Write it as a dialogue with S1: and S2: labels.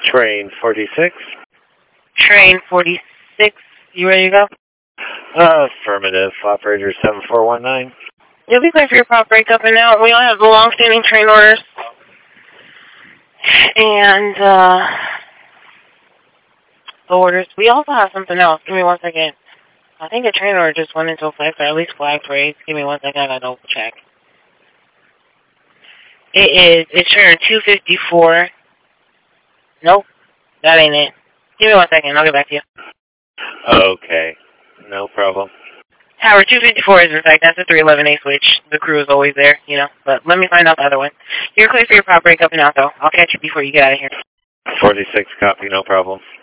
S1: Train 46.
S2: Train 46, you ready to go?
S1: Affirmative. Operator 7419.
S2: You'll be clear for your prop breakup and now. We all have the long-standing train orders. And, the orders. We also have something else. Give me one second. I think the train order just went into effect, or at least flagged raised. Give me one second, I gotta double check. It's train 254. Nope, that ain't it. Give me one second, I'll get back to you.
S1: Okay, no problem.
S2: Tower 254 is in fact, that's a 311A switch. The crew is always there, you know, but let me find out the other one. You're clear for your prop breakup and out, though. I'll catch you before you get out of here.
S1: 46, copy, no problem.